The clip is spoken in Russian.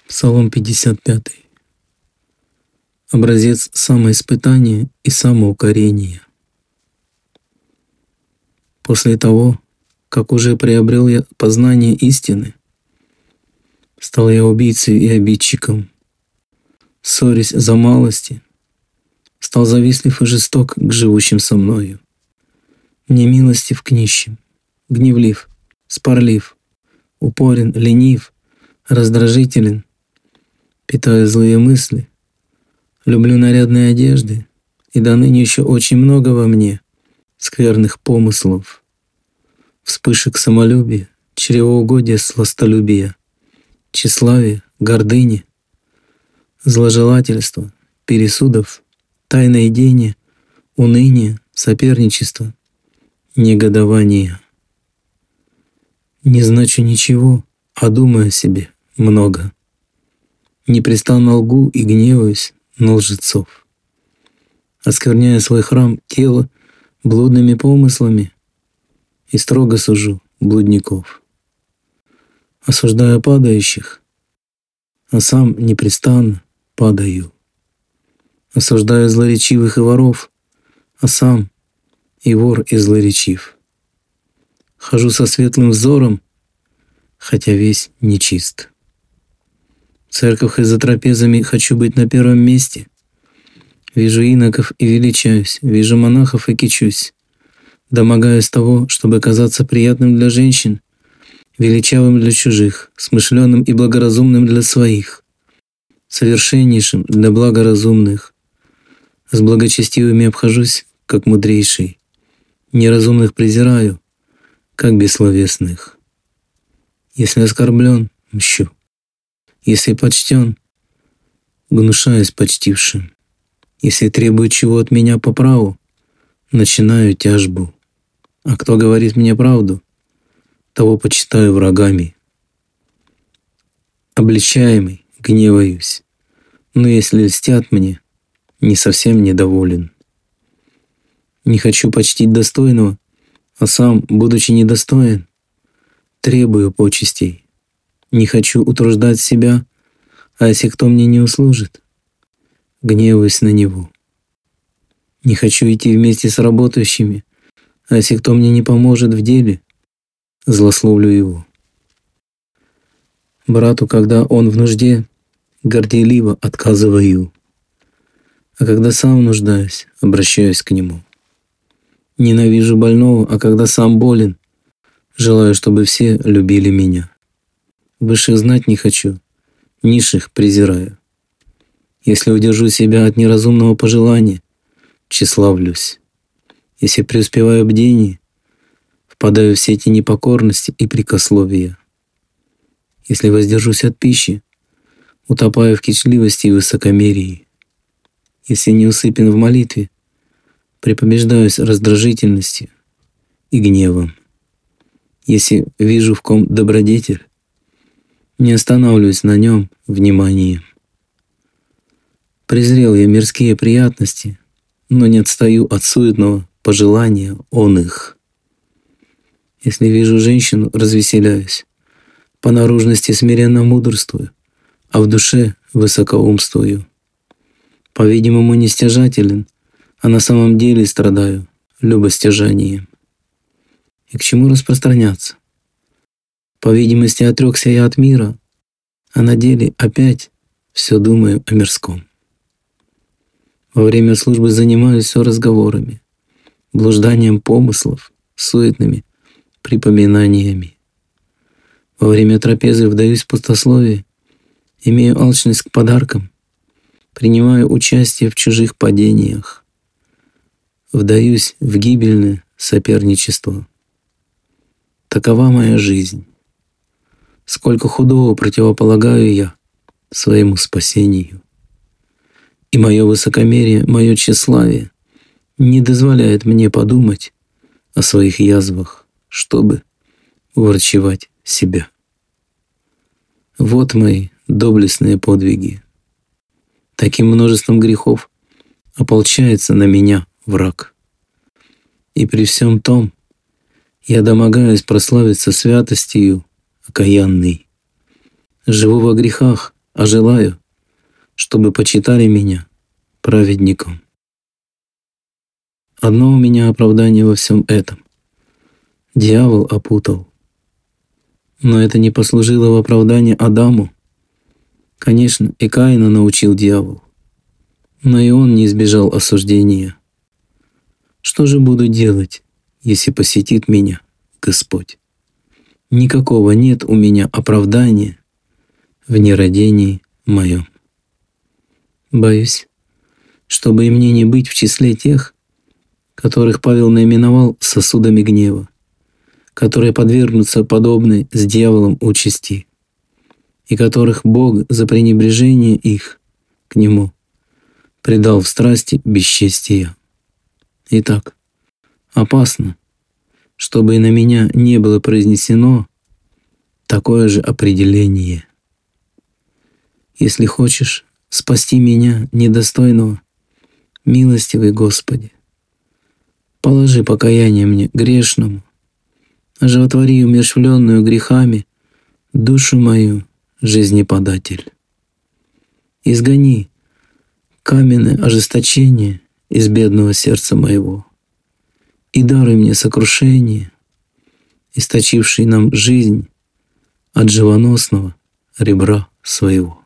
Псалом 55. Образец самоиспытания и самоукорения. После того, как уже приобрел я познание истины, стал я убийцей и обидчиком, ссорясь за малости, стал завистлив и жесток к живущим со мною, немилостив к нищим, гневлив, спорлив, упорен, ленив, раздражителен, питаю злые мысли, люблю нарядные одежды, и до ныне еще очень много во мне скверных помыслов, вспышек самолюбия, чревоугодия, сластолюбия, тщеславия, гордыни, зложелательства, пересудов, тайноедения, уныния, соперничества, негодования. Не значу ничего, а думаю о себе много. Непрестанно лгу и гневаюсь на лжецов, оскверняя свой храм тело блудными помыслами и строго сужу блудников. Осуждаю падающих, а сам непрестанно падаю. Осуждаю злоречивых и воров, а сам и вор и злоречив. Хожу со светлым взором, хотя весь нечист. В церковь и за трапезами хочу быть на первом месте. Вижу иноков и величаюсь, вижу монахов и кичусь. Домогаюсь того, чтобы казаться приятным для женщин, величавым для чужих, смышленым и благоразумным для своих, совершеннейшим для благоразумных. С благочестивыми обхожусь, как мудрейший, неразумных презираю, как бессловесных. Если оскорблен, мщу. Если почтен, гнушаюсь почтившим. Если требует чего от меня по праву, начинаю тяжбу. А кто говорит мне правду, того почитаю врагами. Обличаемый, гневаюсь, но если льстят мне, не совсем недоволен. Не хочу почтить достойного, а сам, будучи недостоин, требую почестей. Не хочу утруждать себя, а если кто мне не услужит, гневаюсь на него. Не хочу идти вместе с работающими, а если кто мне не поможет в деле, злословлю его. Брату, когда он в нужде, горделиво отказываю, а когда сам нуждаюсь, обращаюсь к нему. Ненавижу больного, а когда сам болен, желаю, чтобы все любили меня. Высших знать не хочу, низших презираю. Если удержу себя от неразумного пожелания, тщеславлюсь. Если преуспеваю в бдении, впадаю в сети непокорности и прекословия. Если воздержусь от пищи, утопаю в кичливости и высокомерии. Если не усыпен в молитве, препобеждаюсь раздражительностью и гневом. Если вижу в ком добродетель, не останавливаюсь на нем вниманием. Презрел я мирские приятности, но не отстаю от суетного пожелания он их. Если вижу женщину, развеселяюсь, по наружности смиренно мудрствую, а в душе высокоумствую. По-видимому, не стяжателен, а на самом деле страдаю любостяжанием. И к чему распространяться? По видимости, отрекся я от мира, а на деле опять все думаю о мирском. Во время службы занимаюсь все разговорами, блужданием помыслов, суетными припоминаниями. Во время трапезы вдаюсь в пустословие, имею алчность к подаркам, принимаю участие в чужих падениях, вдаюсь в гибельное соперничество. Такова моя жизнь. Сколько худого противополагаю я своему спасению. И мое высокомерие, мое тщеславие не дозволяет мне подумать о своих язвах, чтобы уврачевать себя. Вот мои доблестные подвиги. Таким множеством грехов ополчается на меня враг. И при всем том я домогаюсь прославиться святостью окаянной. Живу во грехах, а желаю, чтобы почитали меня праведником. Одно у меня оправдание во всем этом. Дьявол опутал. Но это не послужило в оправдание Адаму. Конечно, и Каина научил дьявол, но и он не избежал осуждения. Что же буду делать, если посетит меня Господь? Никакого нет у меня оправдания в нерадении моем. Боюсь, чтобы и мне не быть в числе тех, которых Павел наименовал сосудами гнева, которые подвергнутся подобной с дьяволом участи, и которых Бог за пренебрежение их к Нему предал в страсти бесчестия. Итак, опасно, чтобы и на меня не было произнесено такое же определение. Если хочешь спасти меня, недостойного, милостивый Господи, положи покаяние мне грешному, оживотвори умерщвленную грехами душу мою, жизнеподатель. Изгони каменное ожесточение из бедного сердца моего и даруй мне сокрушение, источивший нам жизнь от живоносного ребра своего.